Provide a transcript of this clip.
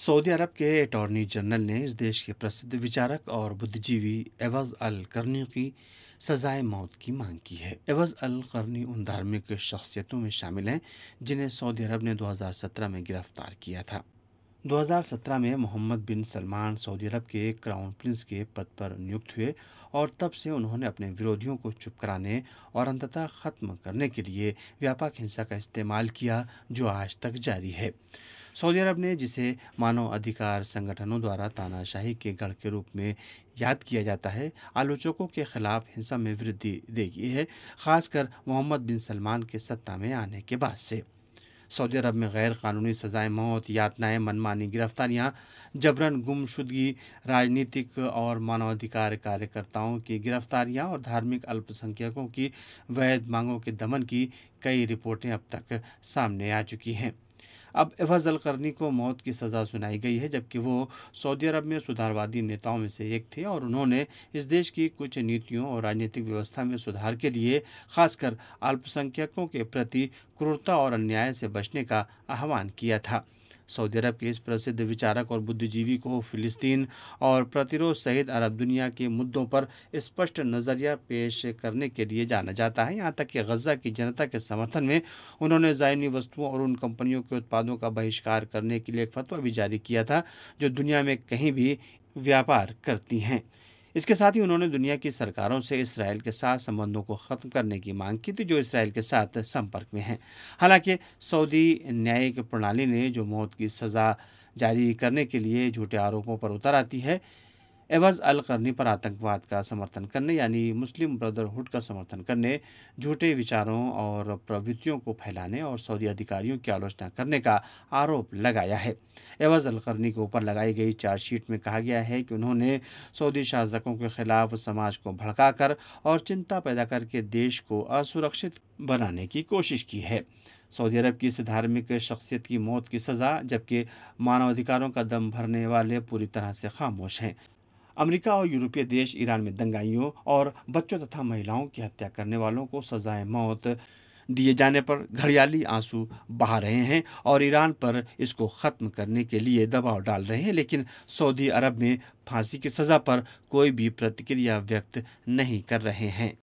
Saudi अरब के attorney general ने इस देश के प्रसिद्ध विचारक और बुद्धिजीवी एवज अल करनी की सजाए मौत की मांग की है। एवज अल करनी उन धार्मिक शख्सियतों में शामिल हैं जिन्हें सऊदी अरब ने 2017 में गिरफ्तार किया था। 2017 में मोहम्मद बिन सलमान सऊदी अरब के क्राउन प्रिंस के पद पर नियुक्त हुए और तब से उन्होंने अपने विरोधियों को चुप कराने और अंततः खत्म करने के लिए व्यापक हिंसा का इस्तेमाल किया, जो आज तक जारी है। सऊदी अरब ने, जिसे मानव अधिकार संगठनों द्वारा तानाशाही के गढ़ के रूप में याद किया जाता है, आलोचकों के खिलाफ हिंसा में वृद्धि देखी है, खासकर मोहम्मद बिन सलमान के सत्ता में आने के बाद से। सऊदी अरब में गैर कानूनी सजाएं मौत, यातनाएं, मनमानी गिरफ्तारियां, जबरन गुमशुदगी, राजनीतिक और मानवाधिकार कार्यकर्ताओं की गिरफ्तारियां और धार्मिक अल्पसंख्यकों की वैध मांगों के दमन की कई रिपोर्टें अब तक सामने आ चुकी हैं। अब एवज अल करनी को मौत की सज़ा सुनाई गई है, जबकि वो सऊदी अरब में सुधारवादी नेताओं में से एक थे और उन्होंने इस देश की कुछ नीतियों और राजनीतिक व्यवस्था में सुधार के लिए खासकर अल्पसंख्यकों के प्रति क्रूरता और अन्याय से बचने का आह्वान किया था। सऊदी अरब के इस प्रसिद्ध विचारक और बुद्धिजीवी को फिलिस्तीन और प्रतिरोध सहित अरब दुनिया के मुद्दों पर स्पष्ट नज़रिया पेश करने के लिए जाना जाता है। यहाँ तक कि गजा की जनता के समर्थन में उन्होंने ज़ायनी वस्तुओं और उन कंपनियों के उत्पादों का बहिष्कार करने के लिए एक फतवा भी जारी किया था जो दुनिया में कहीं भी व्यापार करती हैं। इसके साथ ही उन्होंने दुनिया की सरकारों से इसराइल के साथ संबंधों को ख़त्म करने की मांग की थी, जो इसराइल के साथ संपर्क में हैं। हालांकि सऊदी न्यायिक प्रणाली ने जो मौत की सज़ा जारी करने के लिए झूठे आरोपों पर उतर आती है, एवज अल करनी पर आतंकवाद का समर्थन करने यानी मुस्लिम ब्रदरहुड का समर्थन करने, झूठे विचारों और प्रवृत्तियों को फैलाने और सऊदी अधिकारियों की आलोचना करने का आरोप लगाया है। एवज अल करनी के ऊपर लगाई गई चार्जशीट में कहा गया है कि उन्होंने सऊदी शासकों के खिलाफ समाज को भड़काकर और चिंता पैदा करके देश को असुरक्षित बनाने की कोशिश की है। सऊदी अरब की इस धार्मिक शख्सियत की मौत की सज़ा, जबकि मानवाधिकारों का दम भरने वाले पूरी तरह से खामोश हैं। अमेरिका और यूरोपीय देश ईरान में दंगाइयों और बच्चों तथा महिलाओं की हत्या करने वालों को सजाए मौत दिए जाने पर घड़ियाली आंसू बहा रहे हैं और ईरान पर इसको ख़त्म करने के लिए दबाव डाल रहे हैं, लेकिन सऊदी अरब में फांसी की सज़ा पर कोई भी प्रतिक्रिया व्यक्त नहीं कर रहे हैं।